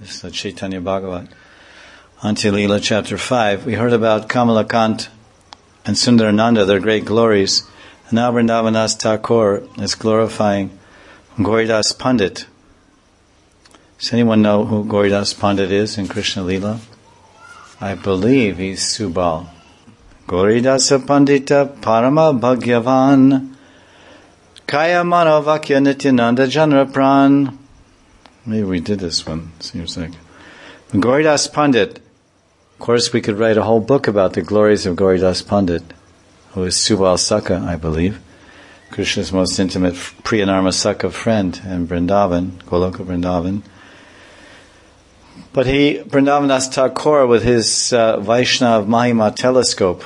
This is Chaitanya Bhagavat. Antya Leela, chapter 5. We heard about Kamalakant and Sundarananda, their great glories. And now Vrindavan Thakur is glorifying Gauridas Pandit. Does anyone know who Gauridas Pandit is in Krishna Leela? I believe he's Subal. Gauridas Pandita Parama Bhagyavan Kaya Manavakya Nityananda Janra Pran. Maybe we did this one, seems like. Gauridas Pandit. Of course, we could write a whole book about the glories of Gauridas Pandit, who is Subal Sakha, I believe, Krishna's most intimate Priyanarma Sakha friend in Vrindavan, Goloka Vrindavan. But Vrindavan Thakur, with his Vaishnav Mahima telescope,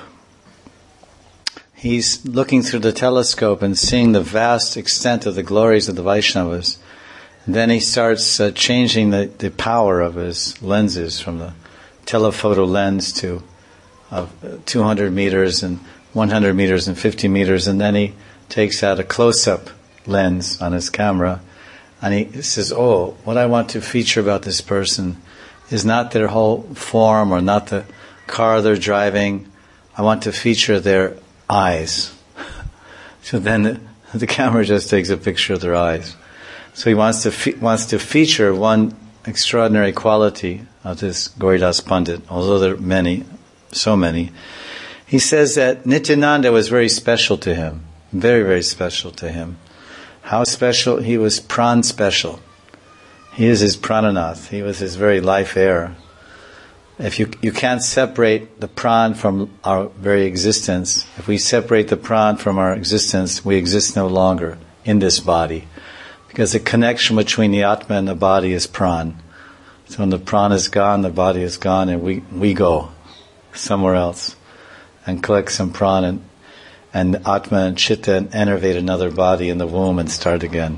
he's looking through the telescope and seeing the vast extent of the glories of the Vaishnavas. And then he starts changing the power of his lenses from the telephoto lens to 200 meters and 100 meters and 50 meters, and then he takes out a close-up lens on his camera, and he says, oh, what I want to feature about this person is not their whole form or not the car they're driving. I want to feature their eyes. So then the camera just takes a picture of their eyes. So he wants to feature one extraordinary quality of this Gauridas Pandit, although there are many, so many. He says that Nityananda was very special to him, very, very special to him. How special? He was pran special. He is his prananath. He was his very life air. If you can't separate the pran from our very existence. If we separate the pran from our existence, we exist no longer in this body. Because the connection between the Atma and the body is pran. So when the pran is gone, the body is gone, and we go somewhere else and collect some pran and Atma and Chitta and enervate another body in the womb and start again.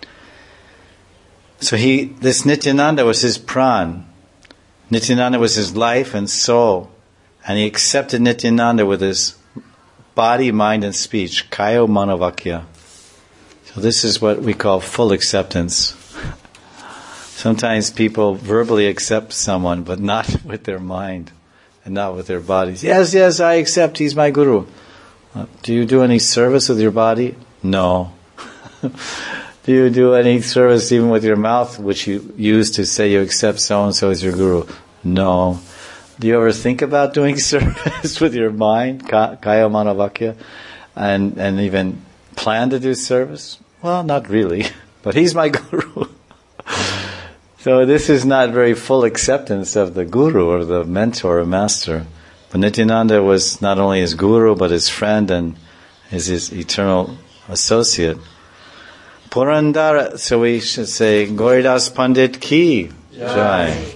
So this Nityananda was his pran. Nityananda was his life and soul. And he accepted Nityananda with his body, mind, and speech. Kayo Manavakya. So this is what we call full acceptance. Sometimes people verbally accept someone, but not with their mind and not with their bodies. Yes, I accept, he's my guru. Do you do any service with your body? No. Do you do any service even with your mouth, which you use to say you accept so-and-so as your guru? No. Do you ever think about doing service with your mind, Kaya Manavakya, and even plan to do service? Well, not really, but he's my guru. So this is not very full acceptance of the guru or the mentor or master. But Nityananda was not only his guru, but his friend and his eternal associate. Purandara, so we should say, Gauridas Pandit ki jai.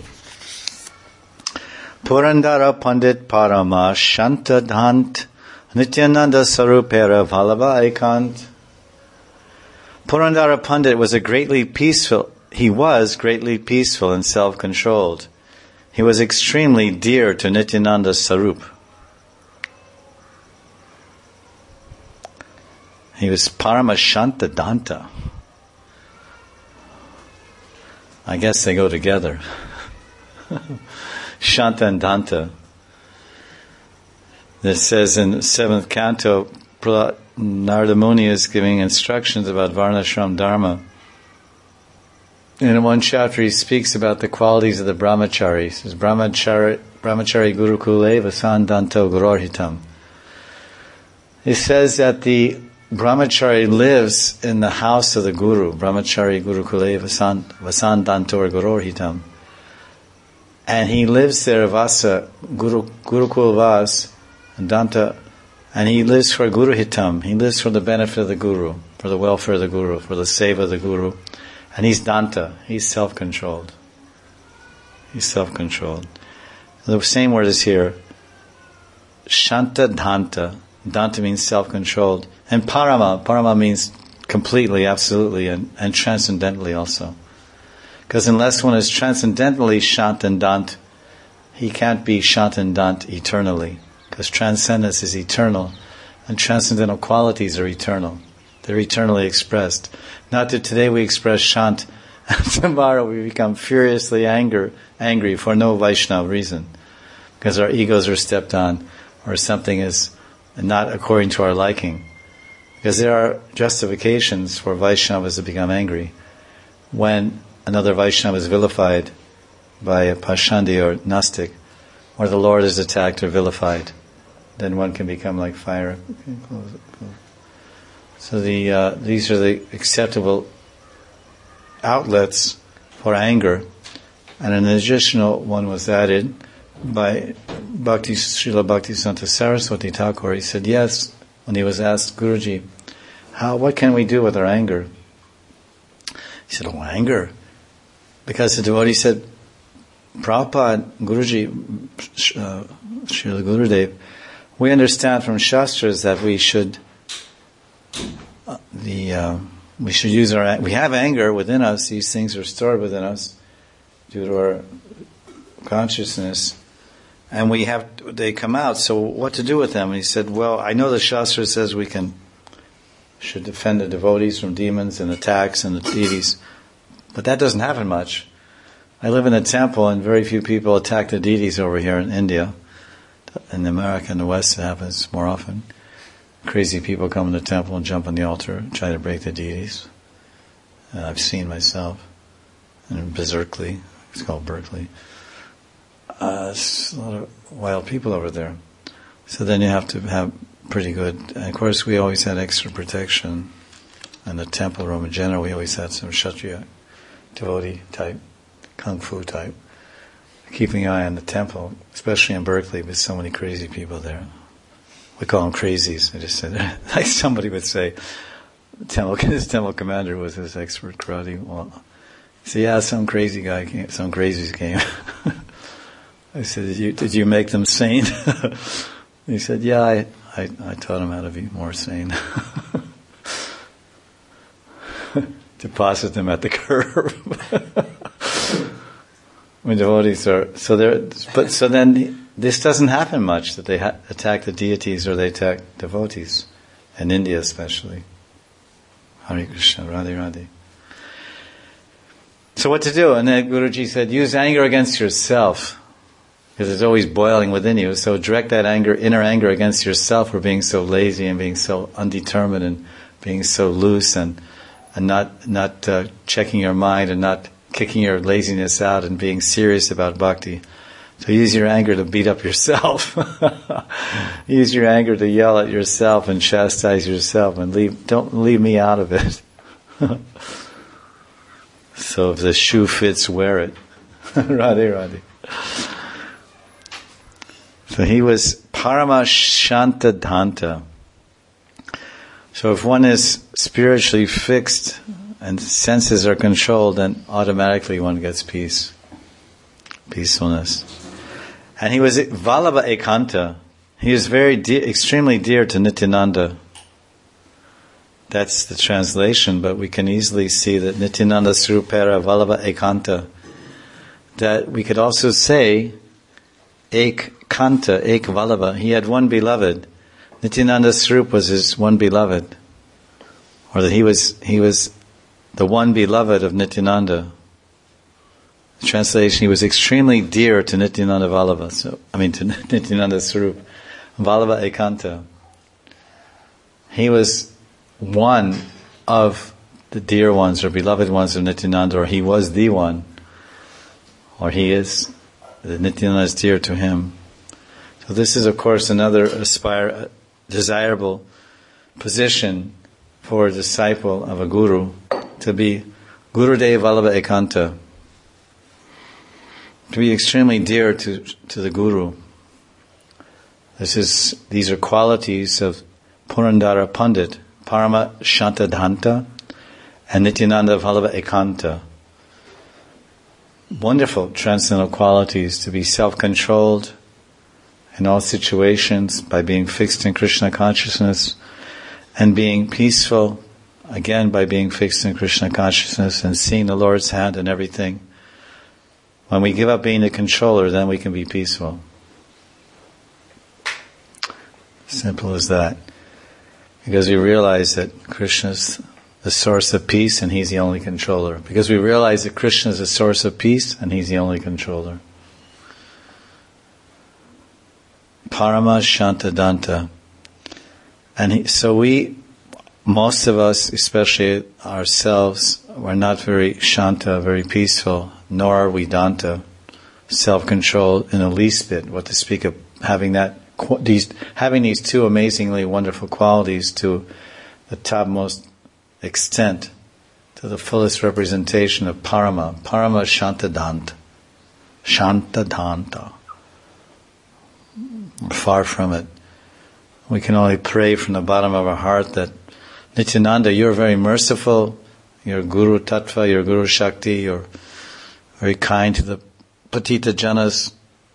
Purandara Pandit Parama Shantadhant Nityananda Sarupera Vallabha Ekant. Purandara Pandit was greatly peaceful and self-controlled. He was extremely dear to Nityananda Sarup. He was Paramashanta Danta. I guess they go together. Shanta and Danta. This says in the 7th canto, Narada Muni is giving instructions about Varnashram Dharma. In one chapter he speaks about the qualities of the brahmachari. He says, Brahmachari Gurukule Vasandanto Gurorhitam. He says that the brahmachari lives in the house of the guru. Brahmachari Gurukule Vasandanto Gurorhitam. And he lives there, Vasa, Gurukul Vas, Danta, and he lives for Guru Hitam. He lives for the benefit of the guru, for the welfare of the guru, for the seva of the guru. And he's Danta. He's self-controlled. He's self-controlled. The same word is here. Shanta Danta. Danta means self-controlled. And Parama means completely, absolutely, and transcendently also. Because unless one is transcendently Shant and Dant, he can't be Shant and Dant eternally. Because transcendence is eternal, and transcendental qualities are eternal. They're eternally expressed. Not that today we express Shant Tomorrow we become furiously angry for no Vaishnava reason, because our egos are stepped on, or something is not according to our liking. Because there are justifications for Vaishnavas to become angry. When another Vaishnava is vilified by a Pashandi or Nastic, or the Lord is attacked or vilified, then one can become like fire. Okay, close it. So these are the acceptable outlets for anger, and an additional one was added by Srila Bhaktisanta Saraswati Thakur. He said yes when he was asked, Guruji, what can we do with our anger? He said, anger? Because the devotee said, Prabhupada, Guruji, Srila Gurudev, we understand from Shastras that we should use we have anger within us. These things are stored within us due to our consciousness, and they come out. So what to do with them? And he said, well, I know the Shastra says we should defend the devotees from demons and attacks and the deities, but that doesn't happen much. I live in a temple, and very few people attack the deities over here in India. In America and the West, it happens more often. Crazy people come in the temple and jump on the altar and try to break the deities. I've seen myself. And in Berkeley, it's called Berkeley. There's a lot of wild people over there. So then you have to have pretty good... And of course, we always had extra protection. In the temple room in general, we always had some Kshatriya devotee type, Kung Fu type, keeping an eye on the temple, especially in Berkeley with so many crazy people there. We call them crazies. I just said, like somebody would say, his temple commander was his expert karate. Well, he said, yeah, some crazy guy came, some crazies came. I said, did you make them sane? He said, yeah, I taught him how to be more sane. Deposit them at the curb. When devotees are so then this doesn't happen much, that they attack the deities or they attack devotees, in India especially. Hare Krishna, Radhe Radhe. So what to do? And then Guruji said, use anger against yourself, because it's always boiling within you. So direct that inner anger against yourself for being so lazy and being so undetermined and being so loose and not checking your mind and not kicking your laziness out and being serious about bhakti. So use your anger to beat up yourself. Use your anger to yell at yourself and chastise yourself, and don't leave me out of it. So if the shoe fits, wear it. Radhe Radhe. So he was Parama Shantadhanta. So if one is spiritually fixed and senses are controlled, then automatically one gets peace, peacefulness. And he was Vallabha Ekanta. He was extremely dear to Nityananda. That's the translation, but we can easily see that Nityananda Srupera Vallabha Ekanta. That we could also say Ek Kanta, Ek Vallabha. He had one beloved. Nityananda Srup was his one beloved. Or that he was the one beloved of Nityananda. The translation, he was extremely dear to Nityananda Vallabha. To Nityananda Swarup. Vallabha Ekanta. He was one of the dear ones or beloved ones of Nityananda, or he was the one. Or he is. Nityananda is dear to him. So this is, of course, another desirable position for a disciple of a guru, to be Gurudev Vallabha Ekanta, to be extremely dear to the guru. These are qualities of Purandara Pandit, Parama Shantadhanta, and Nityananda Vallabha Ekanta. Wonderful transcendental qualities, to be self-controlled in all situations by being fixed in Krishna consciousness, and being peaceful, again by being fixed in Krishna consciousness and seeing the Lord's hand in everything. When we give up being the controller, then we can be peaceful. Simple as that. Because we realize that Krishna's the source of peace, and He's the only controller. Because we realize that Krishna is the source of peace, and He's the only controller. Parama Shantadanta. And so most of us, especially ourselves, we're not very Shanta, very peaceful, nor are we Danta, self-control in the least bit. What to speak of having these two amazingly wonderful qualities to the topmost extent, to the fullest representation of Parama Shantadanta. Shantadanta. Far from it. We can only pray from the bottom of our heart that Nityananda, you're very merciful, you're Guru Tattva, you're Guru Shakti, you're very kind to the Patita Janas,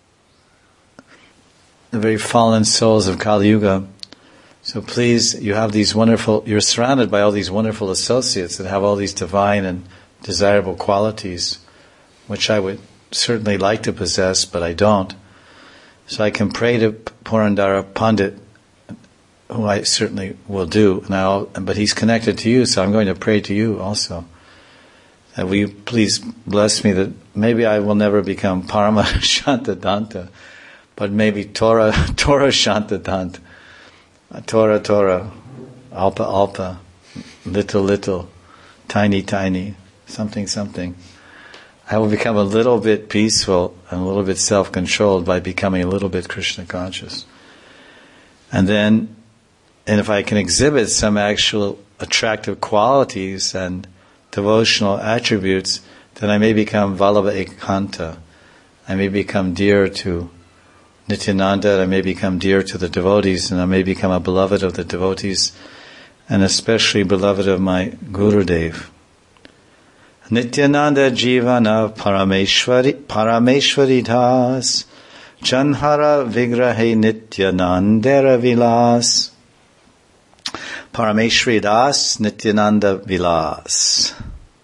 the very fallen souls of Kali Yuga. So please, you're surrounded by all these wonderful associates that have all these divine and desirable qualities, which I would certainly like to possess, but I don't. So I can pray to Purandara Pandit, who I certainly will do, but he's connected to you, so I'm going to pray to you also. That will you please bless me that maybe I will never become Parama Shantadanta, but maybe Torah Shantadanta. Torah, Alpa, little, tiny, something. I will become a little bit peaceful and a little bit self-controlled by becoming a little bit Krishna conscious. And if I can exhibit some actual attractive qualities and devotional attributes, then I may become Vallabha Ekanta. I may become dear to Nityananda, I may become dear to the devotees, and I may become a beloved of the devotees, and especially beloved of my Gurudev. Nityananda Jivana Parameshwari Das Janhara Vigrahe Nityanandera Vilas. Parameshwari Das Nityananda Vilas.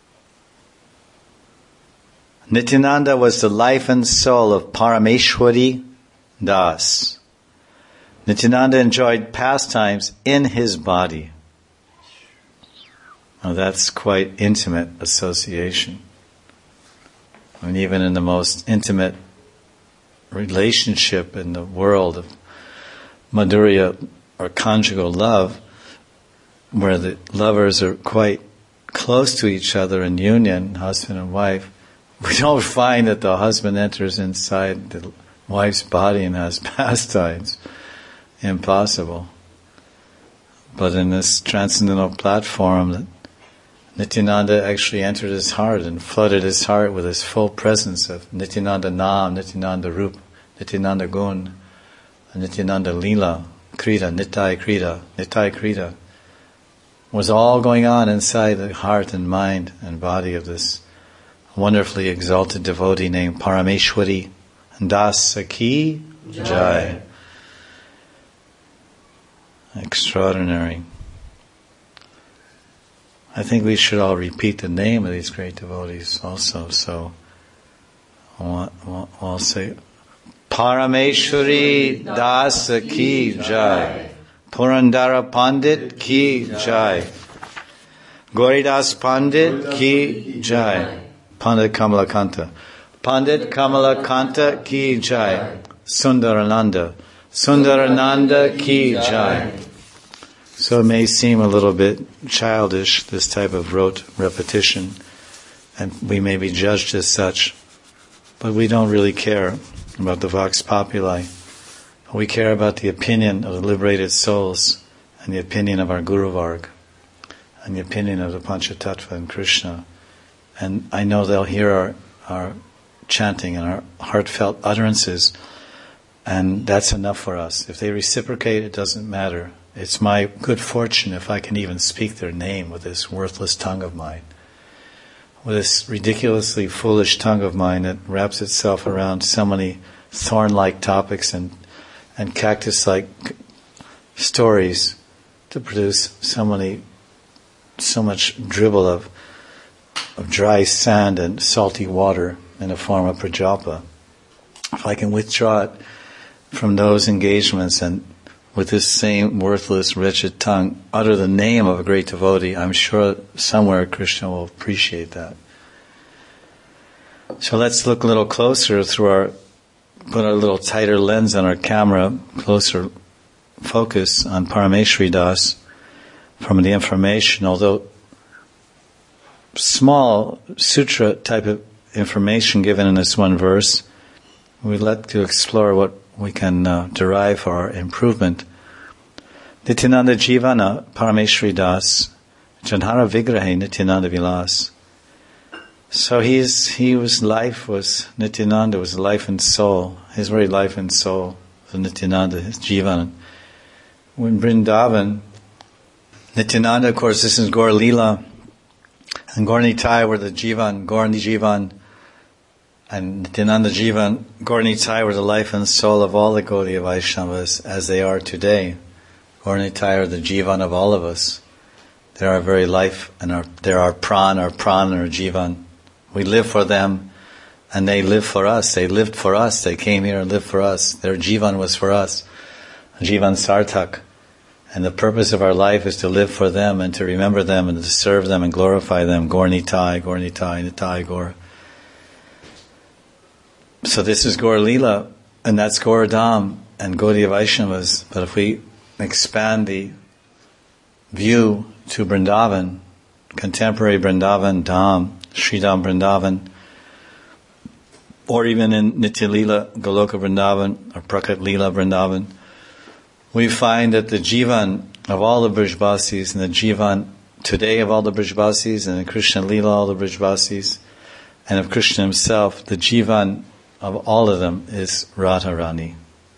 Nityananda was the life and soul of Parameshwari Das. Nityananda enjoyed pastimes in his body. Now that's quite intimate association. I mean, even in the most intimate relationship in the world of Madhurya or conjugal love, where the lovers are quite close to each other in union, husband and wife, we don't find that the husband enters inside the wife's body and has pastimes. Impossible. But in this transcendental platform, Nityananda actually entered his heart and flooded his heart with his full presence of Nityananda Nam, Nityananda Rup, Nityananda Gun, Nityananda Lila, Krita, Nitai Krita, was all going on inside the heart and mind and body of this wonderfully exalted devotee named Parameshwari Das Ki Jai. Extraordinary. I think we should all repeat the name of these great devotees also. So I'll say Parameshwari Das Ki Jai, Purandara Pandit Ki Jai, Gauridas Pandit Ki Jai, Pandit Kamalakanta Ki Jai, Sundarananda Ki Jai. So it may seem a little bit childish, this type of rote repetition, and we may be judged as such, but we don't really care about the Vox Populi. We care about the opinion of the liberated souls, and the opinion of our Guru Varg, and the opinion of the Panchatattva and Krishna. And I know they'll hear our chanting and our heartfelt utterances, and that's enough for us. If they reciprocate, it doesn't matter. It's my good fortune if I can even speak their name with this worthless tongue of mine, with this ridiculously foolish tongue of mine that wraps itself around so many thorn-like topics and cactus-like stories to produce so much dribble of dry sand and salty water in the form of prajalpa. If I can withdraw it from those engagements and with this same worthless, wretched tongue, utter the name of a great devotee, I'm sure somewhere Krishna will appreciate that. So let's look a little closer put a little tighter lens on our camera, closer focus on Parameshwari Das from the information, although small sutra type of information given in this one verse, we'd like to explore what we can derive for our improvement. Nityananda Jivana Parameshwari Das Janhara Vigrahe Nityananda Vilas. So his life was Nityananda, was life and soul. His very life and soul was Nityananda, his Jivana. When Vrindavan, Nityananda, of course, this is Gaur Leela, and Gaur Nitai were the Jivan, Gaur Jivan, and Nityananda Jivan, Gaur Nitai were the life and soul of all the Gaudiya Vaishnavas as they are today. Gaur Nitai are the Jivan of all of us. They're our very life, and they're our pran, our Jivan. We live for them, and they live for us. They lived for us. They came here and lived for us. Their Jivan was for us. Jivan Sarthak. And the purpose of our life is to live for them and to remember them and to serve them and glorify them. Gaur Nitai, Gaur Nitai, Nitai, Gaur. So this is Gaur Leela, and that's Gaur Dham and Gaudiya Vaishnavas. But if we expand the view to Vrindavan, contemporary Vrindavan, Dham, Sridham Vrindavan, or even in Nitya Leela, Goloka Vrindavan, or Prakat Leela Vrindavan, we find that the Jivan of all the Brijbasis, and the Jivan today of all the Brijbasis, and in Krishna Leela all the Brijbasis, and of Krishna himself, the Jivan of all of them is Radharani.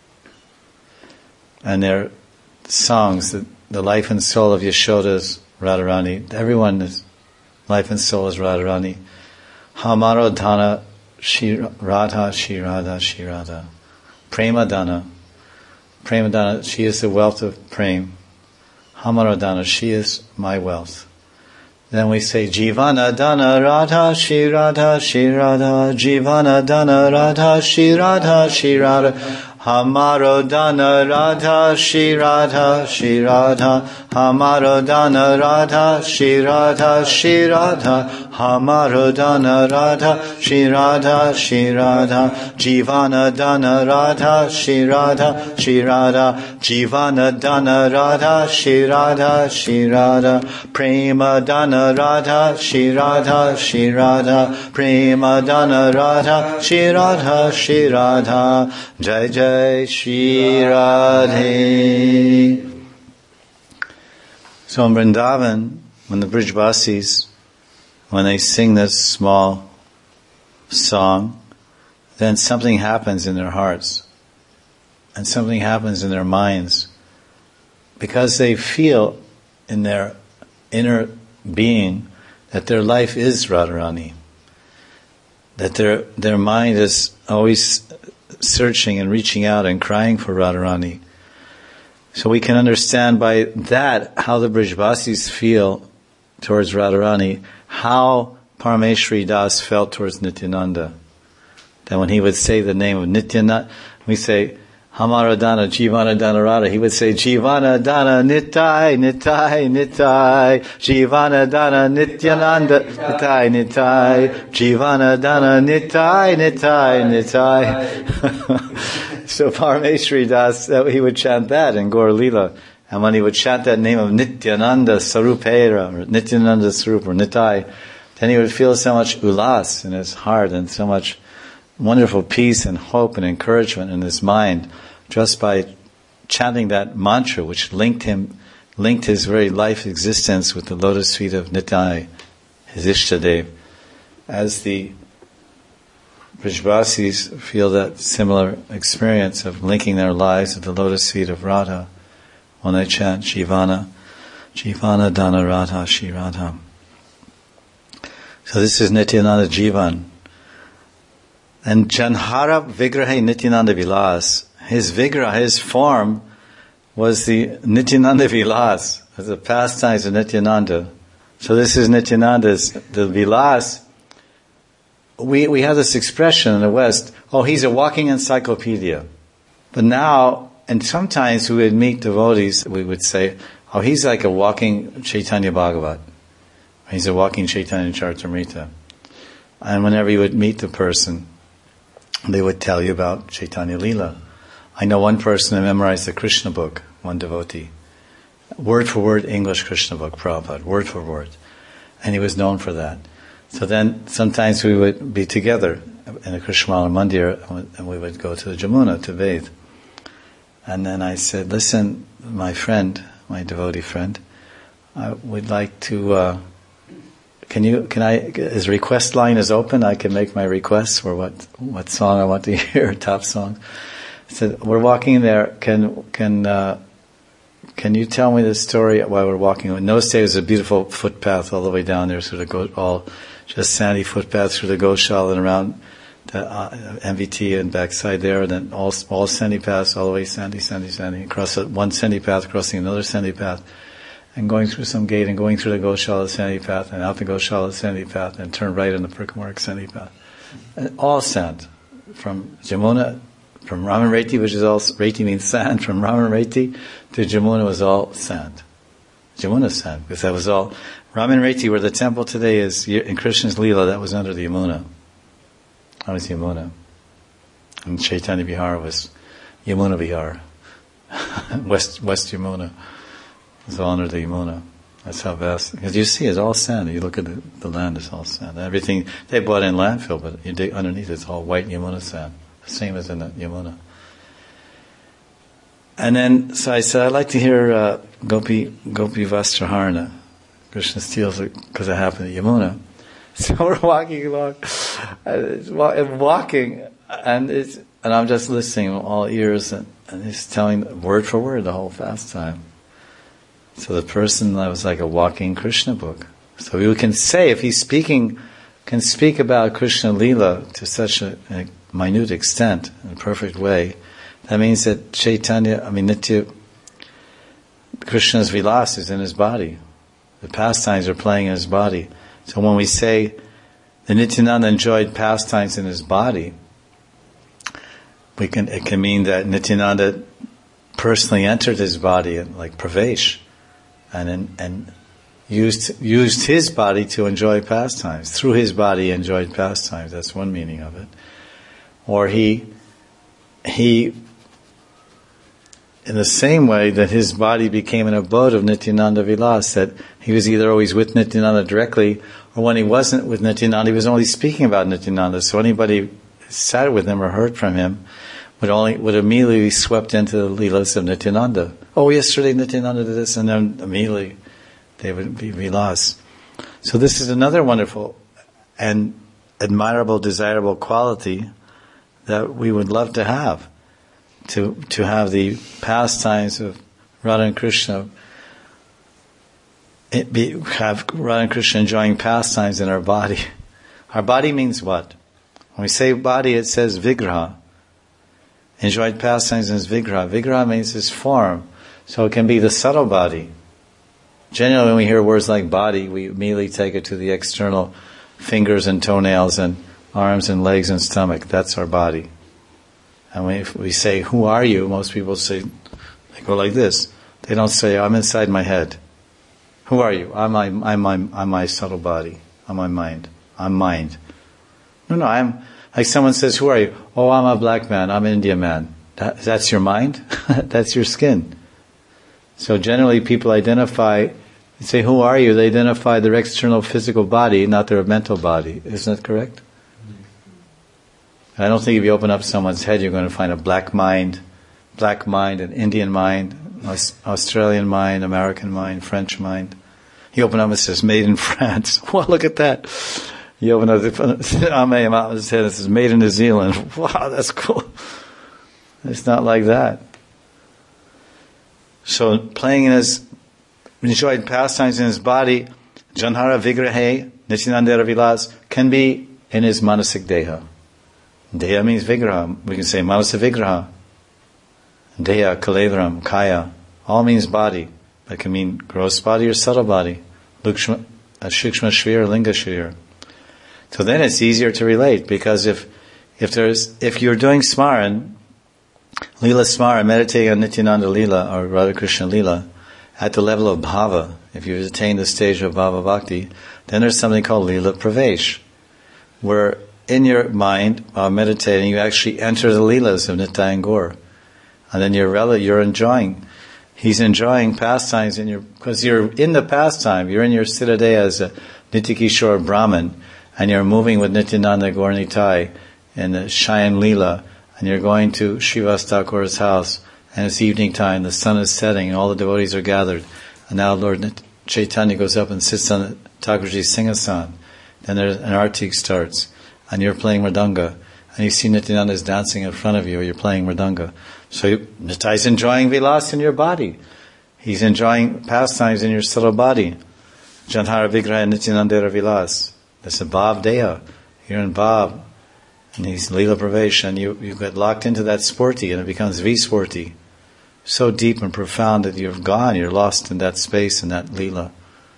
And their songs, the life and soul of Yashoda is Radharani. Everyone is life and soul is Radharani. Hamaro Dhana Shri Radha, Shri Radha, Shri Radha. Prema Dana, she is the wealth of prem. Hamaro Dana, she is my wealth. Then we say, Jivana Dana Radha, Shri Radha, Shri Radha. Jivana Dana Radha, Shri Radha, Shri Radha. Hamaro Dana Radha, Shri Radha, Shri Radha. Hamaro Dana Radha, Shri Radha, Shri Radha. Hamaro Dana Radha, Shri Radha, Shri Radha. Jivana Dana Radha, Shri Radha, Shri Radha. Jivana Dana Radha, Shri Radha, Shri Radha. Prema Dana Radha, Shri Radha, Shri Radha. Prema Dana Radha, Shri Radha, Shri Radha. Jai Jai Shri Radhe. So in Vrindavan, when the Brijbasis, when they sing this small song, then something happens in their hearts and something happens in their minds, because they feel in their inner being that their life is Radharani, that their mind is always searching and reaching out and crying for Radharani. So we can understand by that how the Brijbasis feel towards Radharani, how Parameshwari Das felt towards Nityananda. That when he would say the name of Nityananda, we say, Hamara Dana, Jivana Dana Radha, he would say, Jivana Dana Nitai, Nitai, Nitai, Jivana Dana Nityananda, Nitai, Nitai, Jivana Dana Nitai, Nitai, Nitai. So Parameshwari Das, he would chant that in Gaur Leela. And when he would chant that name of Nityananda Sarupera, or Nityananda Sarup, or Nitai, then he would feel so much ulas in his heart and so much wonderful peace and hope and encouragement in his mind just by chanting that mantra, which linked his very life existence with the lotus feet of Nitai, his Ishtadev. As the Brijbasis feel that similar experience of linking their lives with the lotus feet of Radha when they chant Jivana Dana Radha Shri Radha. So this is Nityananda Jivan. And Janhara Vigrahe Nityananda Vilas, his Vigraha, his form, was the Nityananda Vilas, as the pastimes of Nityananda. So this is Nityananda's, the Vilas. We have this expression in the West, oh, he's a walking encyclopedia. But now, And sometimes we would meet devotees, we would say, oh, he's like a walking Chaitanya Bhagavat. He's a walking Chaitanya Charitamrita. And whenever you would meet the person, they would tell you about Chaitanya Leela. I know one person who memorized the Krishna book, one devotee. Word for word English Krishna book, Prabhupada, word for word. And he was known for that. So then sometimes we would be together in the Krishnamala Mandir and we would go to the Jamuna to bathe. And then I said, listen, my friend, my devotee friend, I would like to, his request line is open, I can make my requests for what song I want to hear, top song. I said, we're walking there, can you tell me the story while we're walking? In those days, it was a beautiful footpath all the way down there, sort of all just sandy footpath through the Goshala and around the MVT and backside there, and then all sandy paths, all the way sandy, across one sandy path, crossing another sandy path, and going through some gate and going through the Goshala sandy path and out the Goshala sandy path and turn right in the Prikamarg sandy path. And all sand. From Jamuna, from Raman Reti, which is all, Reti means sand, from Raman Reti to Jamuna was all sand. Jamuna sand, because that was all, Raman Reti, where the temple today is, in Krishna's Leela, that was under the Yamuna. That was Yamuna. And Chaitanya Vihar was Yamuna Vihar. West Yamuna. It was all under the Yamuna. That's how vast, because you see it's all sand. You look at the land, it's all sand. Everything, they brought in landfill, but you dig underneath it's all white Yamuna sand. The same as in the Yamuna. And then, so I said, I'd like to hear Gopi Vastraharana. Krishna steals it because it happened at Yamuna. So we're walking along, and I'm just listening, all ears, and he's telling word for word the whole fast time. So the person that was like a walking Krishna book. So we can say, if he's can speak about Krishna Leela to such a minute extent, in a perfect way, that means that Nitya, Krishna's vilas is in his body. The pastimes are playing in his body. So when we say the Nityananda enjoyed pastimes in his body, it can mean that Nityananda personally entered his body like Pravesh and used his body to enjoy pastimes. Through his body he enjoyed pastimes. That's one meaning of it. Or he in the same way that his body became an abode of Nityananda Vilas, that he was either always with Nityananda directly, or when he wasn't with Nityananda, he was only speaking about Nityananda. So anybody who sat with him or heard from him would immediately be swept into the Leelas of Nityananda. Oh, yesterday Nityananda did this, and then immediately they would be Vilas. So this is another wonderful and admirable, desirable quality that we would love to have. To have the pastimes of Radha and Krishna, have Radha and Krishna enjoying pastimes in our body. Our body means what? When we say body, it says Vigraha. Enjoyed pastimes in his Vigraha. Vigraha means his form. So it can be the subtle body. Generally, when we hear words like body, we immediately take it to the external fingers and toenails and arms and legs and stomach. That's our body. And if we say, who are you? Most people say, they go like this. They don't say, I'm inside my head. Who are you? I'm my subtle body. I'm my mind. I'm mind. No, I'm, like someone says, who are you? Oh, I'm a black man. I'm an Indian man. That's your mind? That's your skin. So generally people identify, you say, who are you? They identify their external physical body, not their mental body. Isn't that correct? I don't think if you open up someone's head, you're going to find a black mind, an Indian mind, Australian mind, American mind, French mind. You open up and it says, made in France. Well, look at that. You open up his head, it says, made in New Zealand. Wow, that's cool. It's not like that. So, playing in his enjoyed pastimes in his body, Janhara Vigrahe, Nityananda Vilas, can be in his manasik deha. Deha means Vigraha. We can say Manasa Vigraha. Deha, Kaledram, Kaya. All means body. That can mean gross body or subtle body. Shikshma Shrir, Linga Shrir. So then it's easier to relate, because if you're doing Smaran, Lila Smara, meditating on Nityananda Lila or Radha Krishna Lila at the level of bhava. If you've attained the stage of bhava bhakti, then there's something called Lila Pravesh, where in your mind, while meditating, you actually enter the Leelas of Nitai and Gaur. And then you're enjoying. He's enjoying pastimes because you're in the pastime. You're in your Siddhadeha as a Nityakishore Brahman, and you're moving with Nityananda Gaur Nitai in the Shayan Leela, and you're going to Srivas Thakur's house, and it's evening time, the sun is setting, and all the devotees are gathered. And now Lord Chaitanya goes up and sits on Thakurji's Singhasan. Then an artik starts, and you're playing mridanga, and you see Nityananda is dancing in front of you, or you're playing mridanga. So Nitai's enjoying vilas in your body. He's enjoying pastimes in your subtle body. Janhara Vigraha Nityanandera Vilas. That's a Bhav Deha. You're in Bhav. And he's Leela Pravesh, and you get locked into that sporty, and it becomes Visporti. So deep and profound that you're lost in that space and that Leela.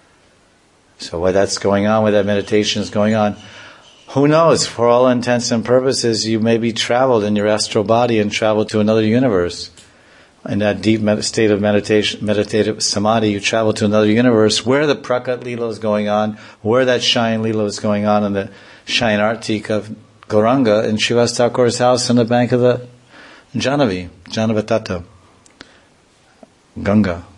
So while that's going on, while that meditation is going on, who knows, for all intents and purposes, you may be traveled in your astral body and traveled to another universe. In that deep state of meditative samadhi, you travel to another universe where the Prakat Leela is going on, where that Shayan Leela is going on, and the Shayan Artik of Gauranga in Srivas Thakur's house on the bank of the Janavatata, Ganga.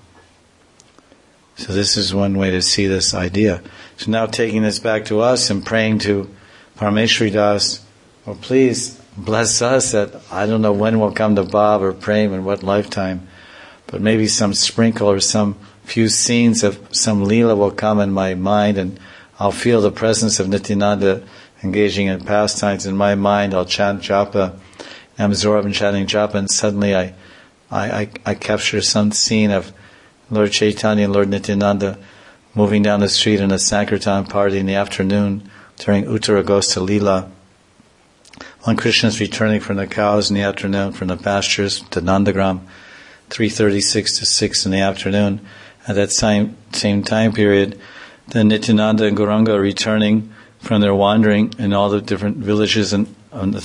So this is one way to see this idea. So now taking this back to us and praying to Parameshwari Das, well, please bless us that I don't know when we'll come to Bhav or Prem in what lifetime, but maybe some sprinkle or some few scenes of some Leela will come in my mind, and I'll feel the presence of Nityananda engaging in pastimes in my mind. I'll chant japa, I'm absorbed in chanting japa, and suddenly I capture some scene of Lord Chaitanya and Lord Nityananda moving down the street in a Sankirtan party in the afternoon during Uttaragosta Leela. When Krishna's returning from the cows in the afternoon, from the pastures to Nandagram, 3:36 to 6 in the afternoon. At that same time period, then Nityananda and Gauranga are returning from their wandering in all the different villages and,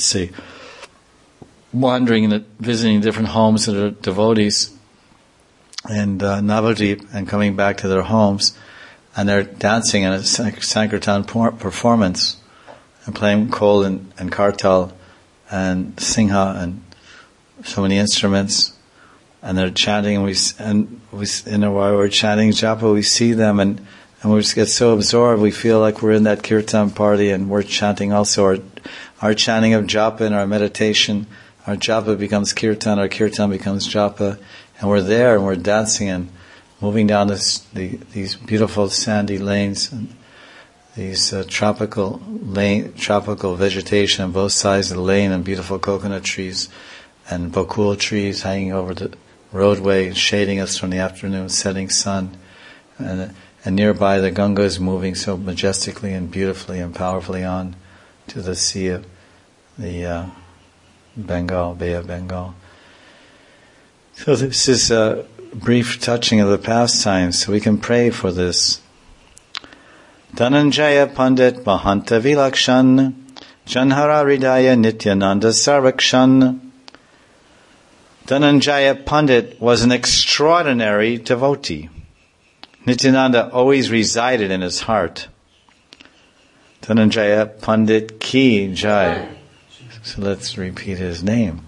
wandering and visiting different homes of the devotees and Navadvip, and coming back to their homes, and they're dancing in a Sankirtan performance and playing Kol and Kartal and Singha and so many instruments, and they're chanting, and while we're chanting japa, we see them, and we just get so absorbed, we feel like we're in that kirtan party, and we're chanting also our chanting of japa and our meditation. Our japa becomes kirtan, our kirtan becomes japa, and we're there and we're dancing and moving down these beautiful sandy lanes, and these tropical vegetation on both sides of the lane, and beautiful coconut trees and bakul trees hanging over the roadway, shading us from the afternoon setting sun, and nearby the Ganga is moving so majestically and beautifully and powerfully on to the sea of the Bay of Bengal. So this is a brief touching of the pastimes, so we can pray for this. Dhananjaya Pandit Mahanta Vilakshan Janhara Hridaya Nityananda Sarvakshan. Dhananjaya Pandit was an extraordinary devotee. Nityananda always resided in his heart. Dhananjaya Pandit Ki Jai. So let's repeat his name.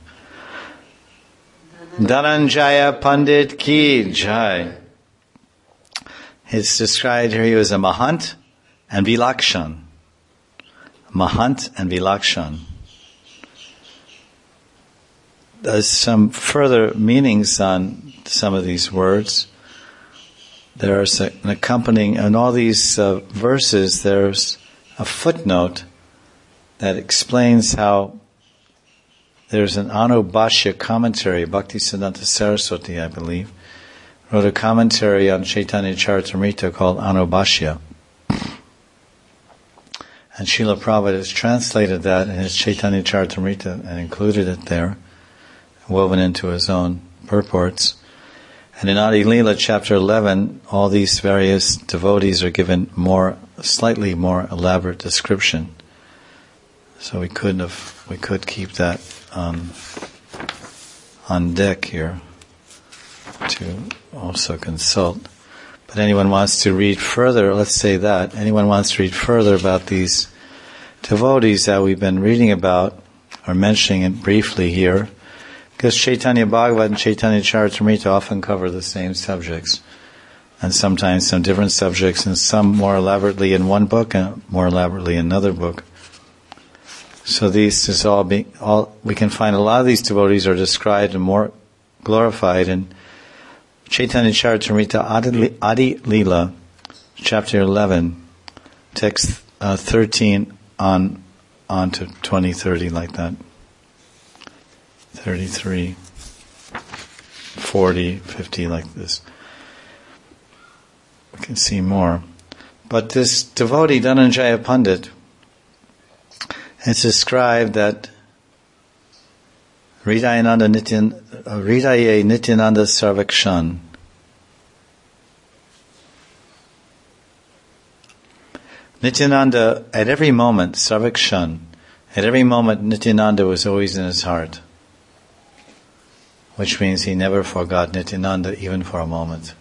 Dhananjaya Pandit Ki Jai. It's described here he was a Mahant and Vilakshan. Mahant and Vilakshan. There's some further meanings on some of these words. There's an accompanying, in all these verses, there's a footnote that explains how there's an Anubhashya commentary. Bhaktisiddhanta Saraswati, I believe, wrote a commentary on Chaitanya Charitamrita called Anubhashya. And Srila Prabhupada has translated that in his Chaitanya Charitamrita and included it there, woven into his own purports. And in Adi Leela, chapter 11, all these various devotees are given slightly more elaborate description. So we could keep that on on deck here to also consult. But anyone wants to read further, let's say that, anyone wants to read further about these devotees that we've been reading about, or mentioning it briefly here, because Chaitanya Bhagavat and Chaitanya Charitamrita often cover the same subjects, and sometimes some different subjects, and some more elaborately in one book and more elaborately in another book. So these is all we can find a lot of these devotees are described and more glorified in Chaitanya Charitamrita Adi Leela, chapter 11, text 13 on to 20, 30, like that. 33, 40, 50, like this. We can see more. But this devotee, Dhananjaya Pandit, it's described that Hridaye Nityananda Sarvakshan. Nityananda, at every moment, Sarvakshan, at every moment Nityananda was always in his heart. Which means he never forgot Nityananda even for a moment.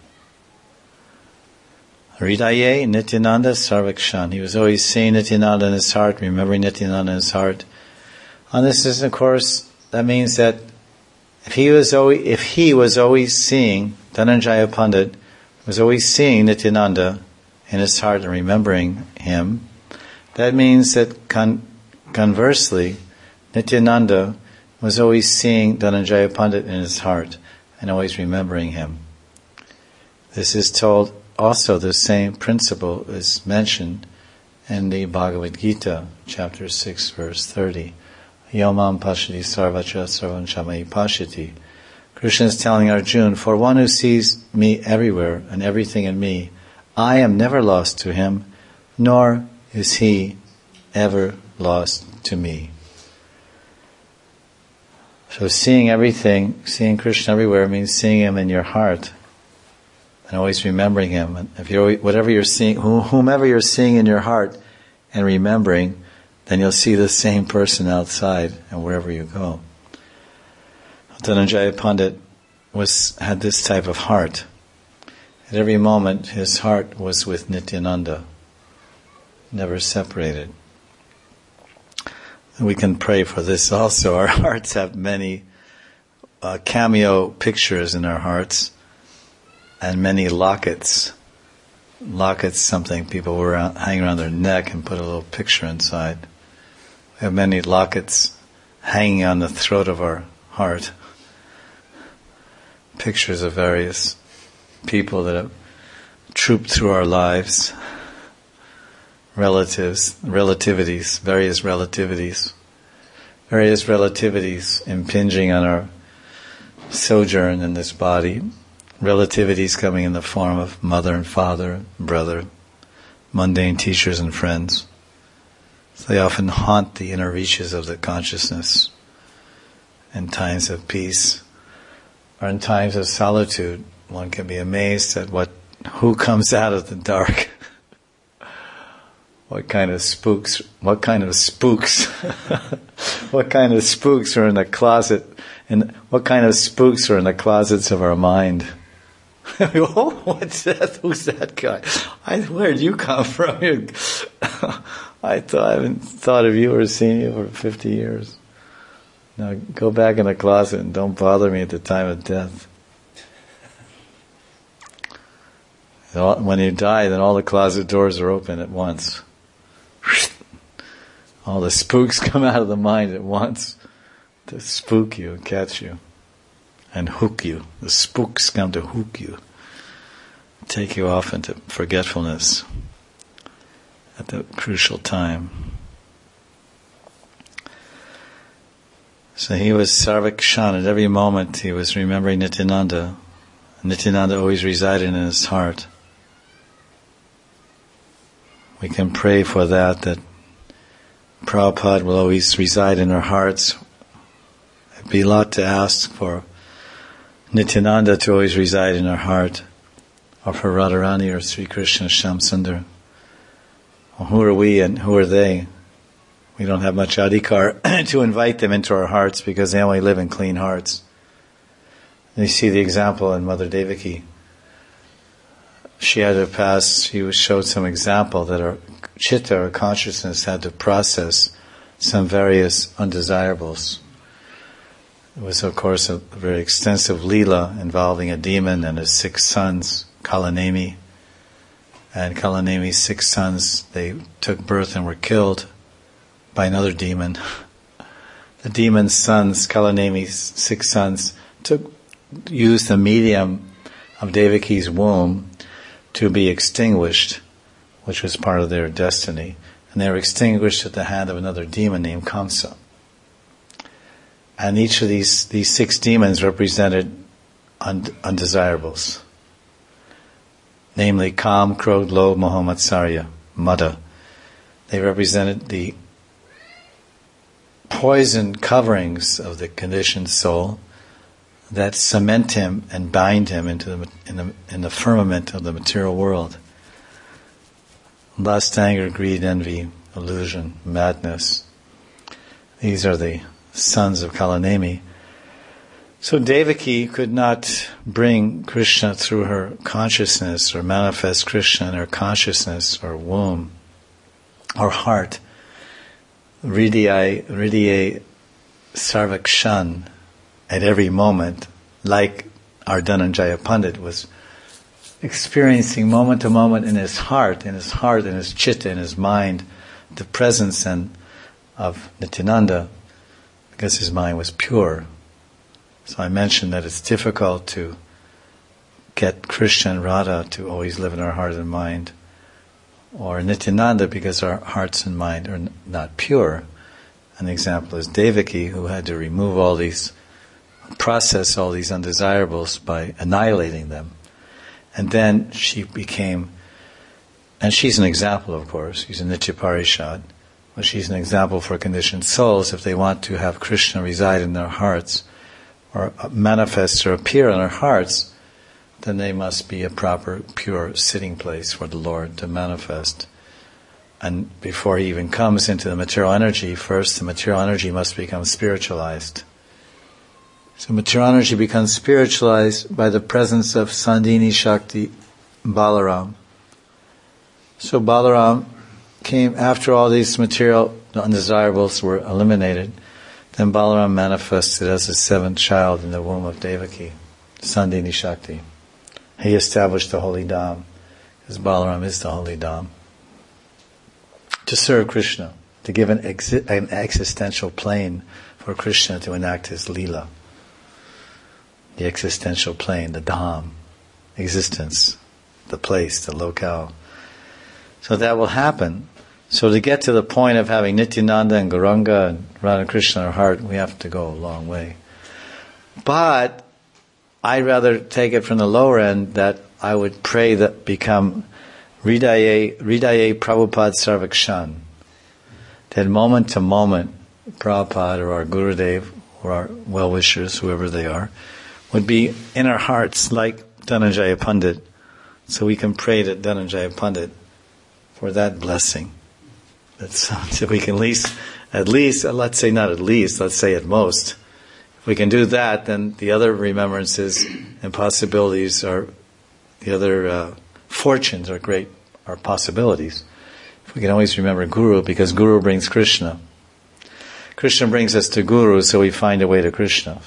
Hridaye Nityananda Sarvakshan. He was always seeing Nityananda in his heart, remembering Nityananda in his heart. And this is, of course, that means that if he was always seeing, Dhananjaya Pandit was always seeing Nityananda in his heart and remembering him, that means that conversely, Nityananda was always seeing Dhananjaya Pandit in his heart and always remembering him. This is told also, the same principle is mentioned in the Bhagavad Gita, chapter 6, verse 30. Yomam pashati sarvacha sarvam chamai pashati. Krishna is telling Arjuna, for one who sees me everywhere and everything in me, I am never lost to him, nor is he ever lost to me. So seeing everything, seeing Krishna everywhere means seeing him in your heart and always remembering him. And if you're whatever you're seeing, whomever you're seeing in your heart and remembering, then you'll see the same person outside and wherever you go. Dhananjaya Pandit had this type of heart. At every moment, his heart was with Nityananda, never separated. And we can pray for this also. Our hearts have many cameo pictures in our hearts, and many lockets. Lockets, something people wear hang around their neck and put a little picture inside. We have many lockets hanging on the throat of our heart. Pictures of various people that have trooped through our lives. Relativities, various relativities impinging on our sojourn in this body. Relativities coming in the form of mother and father, brother, mundane teachers and friends. So they often haunt the inner reaches of the consciousness in times of peace or in times of solitude. One can be amazed at who comes out of the dark. What kind of spooks are in the closet, and what kind of spooks are in the closets of our mind? Oh, what's that? Who's that guy? Where did you come from? I haven't thought of you or seen you for 50 years. Now go back in the closet and don't bother me at the time of death. When you die, then all the closet doors are open at once. All the spooks come out of the mind at once to spook you and catch you and hook you. The spooks come to hook you, take you off into forgetfulness at the crucial time. So he was Sarvakshan. At every moment he was remembering Nityananda. Nityananda always resided in his heart. We can pray for that Prabhupada will always reside in our hearts. It'd be a lot to ask for Nityananda to always reside in our heart, or for Radharani or Sri Krishna Shyamsundar. Well, who are we and who are they? We don't have much adhikar to invite them into our hearts because they only live in clean hearts. And you see the example in Mother Devaki. She had to pass, she showed some example that her chitta, or consciousness, had to process some various undesirables. It was, of course, a very extensive lila involving a demon and his 6 sons, Kalanemi. And Kalanemi's 6 sons, they took birth and were killed by another demon. The demon's sons, Kalanemi's 6 sons, used the medium of Devaki's womb to be extinguished, which was part of their destiny. And they were extinguished at the hand of another demon named Kamsa. And each of these 6 demons represented undesirables. Namely, Kam, Krodh, Lobh, Moha, Matsarya, Mada. They represented the poison coverings of the conditioned soul that cement him and bind him into in the firmament of the material world. Lust, anger, greed, envy, illusion, madness. These are the sons of Kalanemi. So Devaki could not bring Krishna through her consciousness, or manifest Krishna in her consciousness or womb or heart. Hridaye Sarvakshan, at every moment, like our Dhananjaya Pandit was experiencing moment to moment in his heart, in his chitta, in his mind, the presence of Nityananda, because his mind was pure. So I mentioned that it's difficult to get Krishna and Radha to always live in our heart and mind, or Nityananda because our hearts and mind are not pure. An example is Devaki, who had to process all these undesirables by annihilating them. And then she became, and she's an example, of course, she's a Nitya Parishad, but she's an example for conditioned souls. If they want to have Krishna reside in their hearts, or manifest or appear in our hearts, then they must be a proper, pure sitting place for the Lord to manifest. And before he even comes into the material energy, first the material energy must become spiritualized. So material energy becomes spiritualized by the presence of Sandhini Shakti Balaram. So Balaram came after all these material undesirables were eliminated. Then Balaram manifested as the 7th child in the womb of Devaki, Sandhini Shakti. He established the holy Dham, because Balaram is the holy Dham, to serve Krishna, to give an existential plane for Krishna to enact his Leela. The existential plane, the Dham, existence, the place, the locale. So that will happen. So to get to the point of having Nityananda and Gauranga and Radha Krishna in our heart, we have to go a long way. But I'd rather take it from the lower end, that I would pray that become Hridaye Prabhupada Sarvakshan. That moment to moment, Prabhupada or our Gurudev or our well-wishers, whoever they are, would be in our hearts like Dhananjaya Pandit. So we can pray to Dhananjaya Pandit for that blessing. So we can at least, let's say not at least, let's say at most. If we can do that, then the other remembrances and possibilities are, the other fortunes are great, are possibilities. If we can always remember Guru, because Guru brings Krishna. Krishna brings us to Guru, so we find a way to Krishna.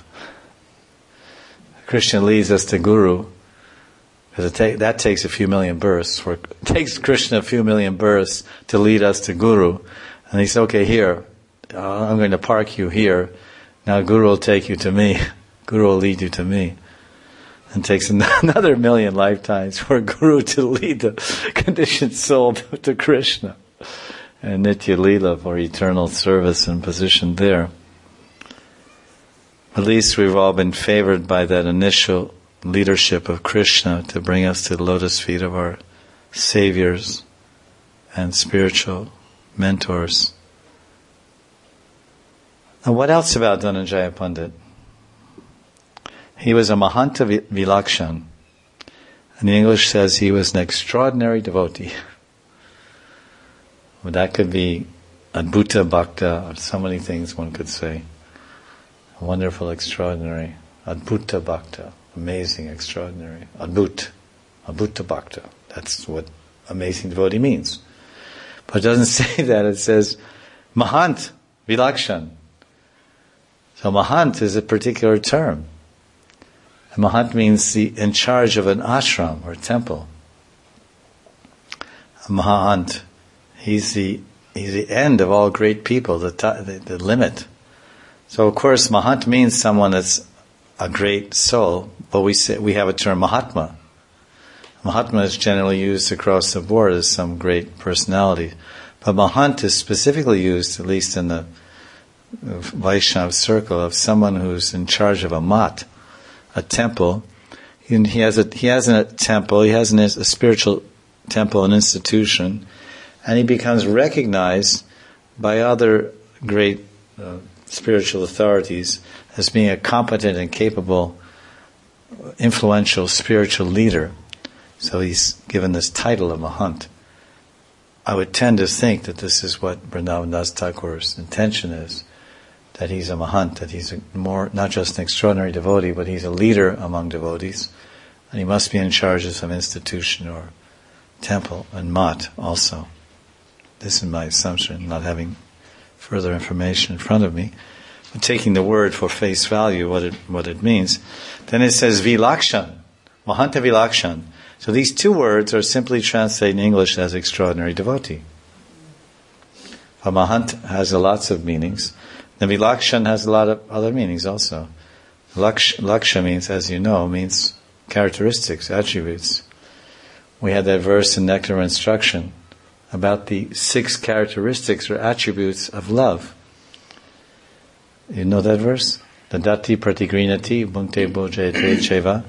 Krishna leads us to Guru, because that takes a few million births. It takes Krishna a few million births to lead us to Guru. And he says, okay, here, I'm going to park you here. Now Guru will take you to me. Guru will lead you to me. And it takes another million lifetimes for Guru to lead the conditioned soul to Krishna. And Nitya Leela for eternal service and position there. At least we've all been favored by that initial leadership of Krishna to bring us to the lotus feet of our saviors and spiritual mentors. Now what else about Dhananjaya Pandit? He was a Mahanta Vilakshan. And the English says he was an extraordinary devotee. Well, that could be Adbhuta Bhakta, or so many things one could say. Wonderful, extraordinary, Adbhuta Bhakta. amazing, extraordinary, adbhut bhakta. That's what amazing devotee means. But it doesn't say that, it says mahant vilakshan. So mahant is a particular term. And mahant means in charge of an ashram or temple. A mahant, he's the end of all great people, the limit. So of course mahant means someone that's a great soul, but we have a term mahatma. Mahatma is generally used across the board as some great personality. But Mahant is specifically used, at least in the Vaishnava circle, of someone who's in charge of a mat, a temple. He has a temple, he has a spiritual temple, an institution, and he becomes recognized by other great spiritual authorities as being a competent and capable, influential spiritual leader. So he's given this title of Mahant. I would tend to think that this is what Vrindavan Das Thakur's intention is, that he's a Mahant, that he's not just an extraordinary devotee, but he's a leader among devotees, and he must be in charge of some institution or temple and mat also. This is my assumption, not having further information in front of me, but taking the word for face value, what it means. Then it says Vilakshan, Mahanta Vilakshan. So these two words are simply translated in English as extraordinary devotee. A Mahant has lots of meanings. The Vilakshan has a lot of other meanings also. Laksha means, as you know, means characteristics, attributes. We had that verse in Nectar of Instruction about the 6 characteristics or attributes of love. You know that verse? The Dati Pratigrinati Bhunkte Bhojayate Cheva.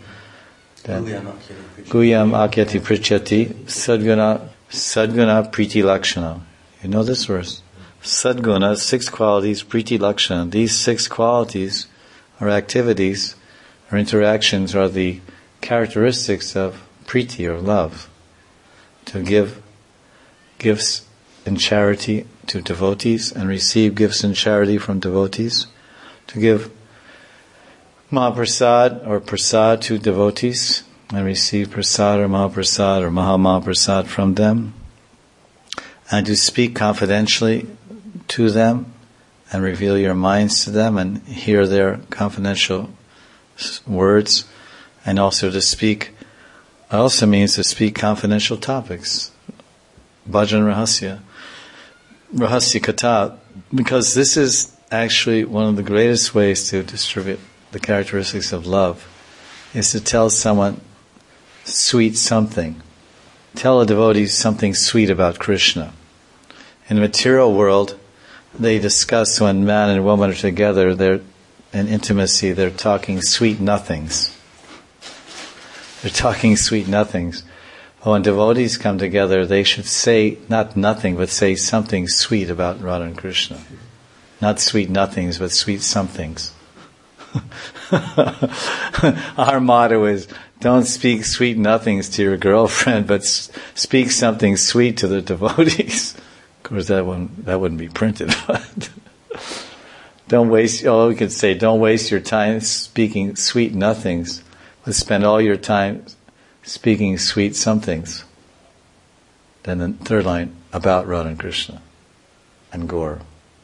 Guyam Akyati Prichyati Sadguna Priti Lakshana. You know this verse? Sadguna, 6 qualities, Priti Lakshana. These 6 qualities or activities or interactions are the characteristics of Priti or love. To give gifts in charity to devotees and receive gifts in charity from devotees. To give Mahaprasad or Prasad to devotees and receive Prasad or Mahamahaprasad from them, and to speak confidentially to them and reveal your minds to them and hear their confidential words, and also to speak, it also means to speak confidential topics, Bhajan Rahasya Katha, because this is actually one of the greatest ways to distribute the characteristics of love, is to tell someone sweet something. Tell a devotee something sweet about Krishna. In the material world, they discuss when man and woman are together, they're in intimacy, they're talking sweet nothings. They're talking sweet nothings. But when devotees come together, they should say not nothing, but say something sweet about Radha and Krishna. Not sweet nothings, but sweet somethings. Our motto is, don't speak sweet nothings to your girlfriend, but speak something sweet to the devotees. Of course, that wouldn't be printed. Don't waste. We could say, don't waste your time speaking sweet nothings, but spend all your time speaking sweet somethings. Then the third line, about Radha and Krishna and Gaur.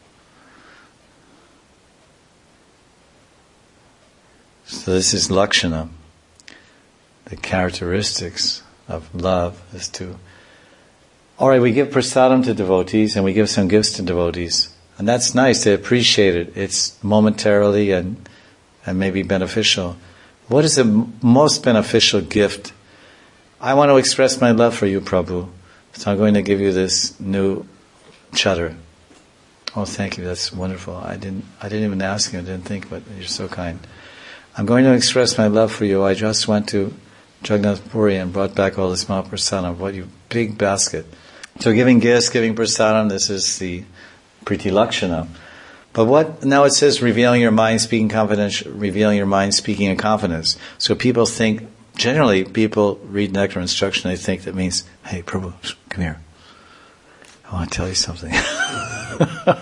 So this is Lakshana. The characteristics of love is to... Alright, we give prasadam to devotees and we give some gifts to devotees. And that's nice, they appreciate it. It's momentarily and maybe beneficial. What is the most beneficial gift? I want to express my love for you, Prabhu. So I'm going to give you this new chadar. Oh, thank you, that's wonderful. I didn't even ask you, I didn't think, but you're so kind. I'm going to express my love for you. I just went to Jagannath Puri and brought back all this Mahaprasadam. What you big basket. So giving gifts, giving prasadam, this is the Priti Lakshana. But what, now it says revealing your mind, speaking confidential, revealing your mind, speaking in confidence. So people think, generally people read Nectar Instruction, they think that means, hey Prabhu, come here. I want to tell you something.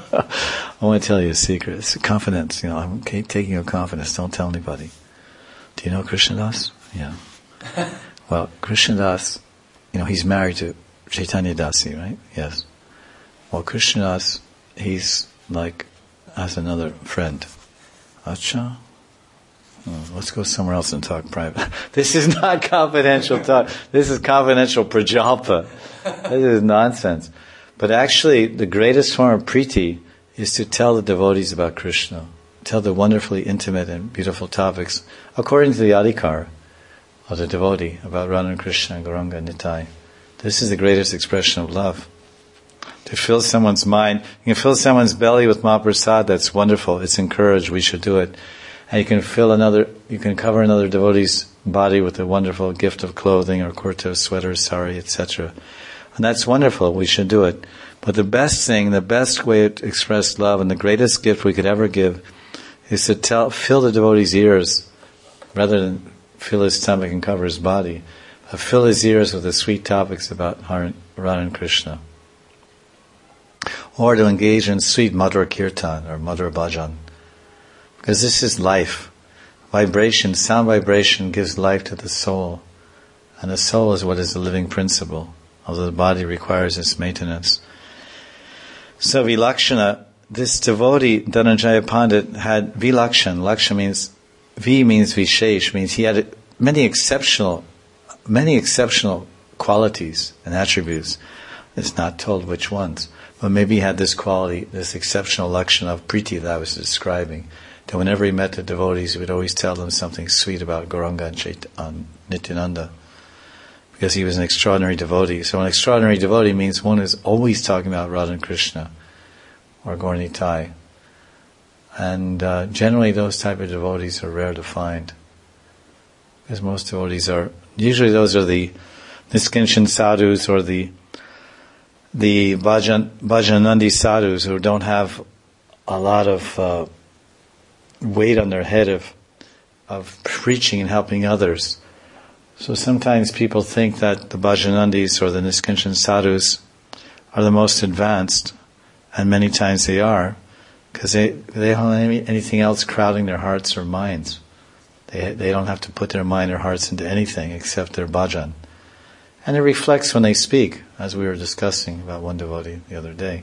I want to tell you a secret. It's a confidence, I'm taking your confidence, don't tell anybody. Do you know Krishnadas? Yeah. Well, Krishnadas, he's married to Chaitanya Dasi, right? Yes. Well, Krishnadas, he's like, as another friend. Acha? Let's go somewhere else and talk private. This is not confidential talk. This is confidential prajalpa. This is nonsense. But actually, the greatest form of priti is to tell the devotees about Krishna. Tell the wonderfully intimate and beautiful topics, according to the adhikar of the devotee, about Radha and Krishna and Gauranga and Nitai. This is the greatest expression of love. To fill someone's mind, you can fill someone's belly with Mahaprasad, that's wonderful, it's encouraged, we should do it. And you can cover another devotee's body with a wonderful gift of clothing or kurta, sweater, sari, etc. And that's wonderful, we should do it. But the best thing, the best way to express love, and the greatest gift we could ever give, is to fill the devotee's ears, rather than fill his stomach and cover his body, but fill his ears with the sweet topics about Radha and Krishna. Or to engage in sweet Madhura Kirtan or Madhura Bhajan. Because this is life. Vibration, sound vibration gives life to the soul. And the soul is what is the living principle, although the body requires its maintenance. So Vilakshana, this devotee, Dhananjaya Pandit, had Vilakshan. Lakshan means, V means Vishesh, means he had many exceptional qualities and attributes. It's not told which ones. But maybe he had this quality, this exceptional lakshan of priti that I was describing. That whenever he met the devotees, he would always tell them something sweet about Gauranga and Nityananda. Because he was an extraordinary devotee. So an extraordinary devotee means one is always talking about Radha and Krishna or Gaur Nitai. And generally those type of devotees are rare to find. Because most devotees usually those are the Niskinchan sadhus or the Bhajanandi sadhus who don't have a lot of weight on their head of preaching and helping others. So sometimes people think that the Bhajanandis or the Niskinchan sadhus are the most advanced, and many times they are, because they don't have anything else crowding their hearts or minds. They don't have to put their mind or hearts into anything except their bhajan. And it reflects when they speak, as we were discussing about one devotee the other day.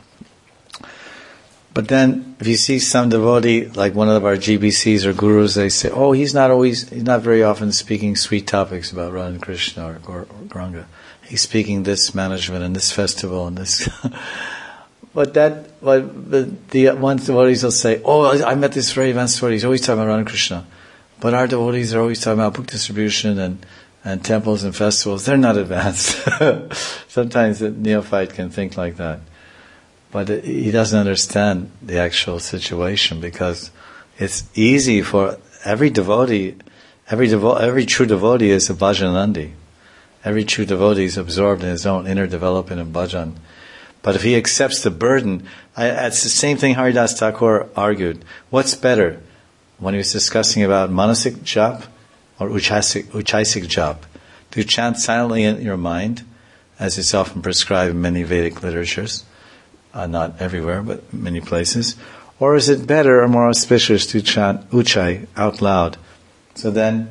But then, if you see some devotee, like one of our GBCs or gurus, they say, he's not very often speaking sweet topics about Radha and Krishna or Gauranga. He's speaking this management and this festival and this. But the ones devotees will say, I met this very advanced devotee, he's always talking about Radha and Krishna. But our devotees are always talking about book distribution and temples and festivals. They're not advanced. Sometimes a neophyte can think like that. But he doesn't understand the actual situation, because it's easy for every devotee, every true devotee is a bhajanandi. Every true devotee is absorbed in his own inner development and bhajan. But if he accepts the burden, it's the same thing Haridas Thakur argued. What's better? When he was discussing about manasik jap or uchaisik jap, to chant silently in your mind, as is often prescribed in many Vedic literatures, not everywhere, but many places, or is it better or more auspicious to chant uchai out loud? So then,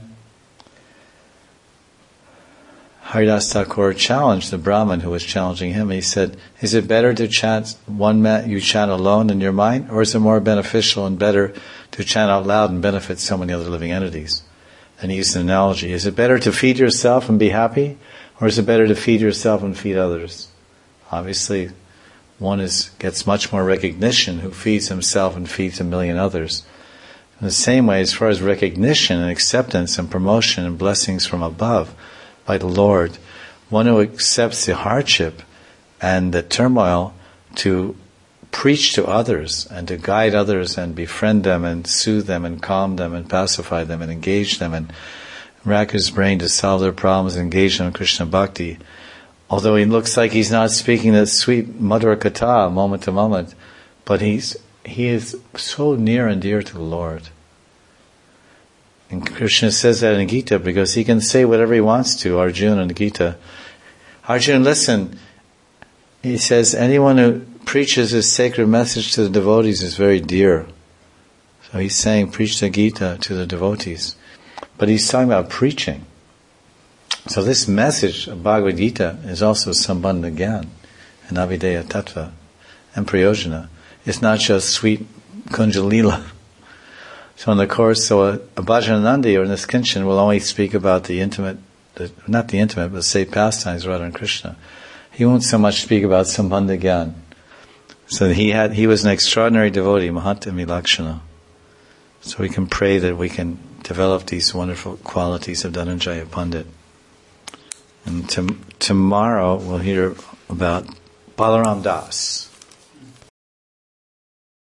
Haridas Thakur challenged the Brahmin who was challenging him. He said, is it better to chant you chant alone in your mind, or is it more beneficial and better to chant out loud and benefit so many other living entities? And he used an analogy. Is it better to feed yourself and be happy, or is it better to feed yourself and feed others? Obviously, one gets much more recognition who feeds himself and feeds a million others. In the same way, as far as recognition and acceptance and promotion and blessings from above by the Lord, one who accepts the hardship and the turmoil to preach to others and to guide others and befriend them and soothe them and calm them and pacify them and engage them and rack his brain to solve their problems and engage them in Krishna Bhakti. Although he looks like he's not speaking the sweet Madhura Katha moment to moment, but he is so near and dear to the Lord. And Krishna says that in Gita because he can say whatever he wants to Arjuna in Gita. Arjuna, listen. He says anyone who preaches his sacred message to the devotees is very dear. So he's saying preach the Gita to the devotees. But he's talking about preaching. So this message of Bhagavad Gita is also Sambandha Gyan and Avideya Tattva and Prayojana. It's not just sweet Kunjalila. So in the course, a Bhajananandi or Niskinchan will only speak about the intimate, not the intimate, but say pastimes Radha and Krishna. He won't so much speak about Sambandha Gyan. So he was an extraordinary devotee, Mahatma Lakshana. So we can pray that we can develop these wonderful qualities of Dhananjaya Pandit. And tomorrow we'll hear about Balaram Das.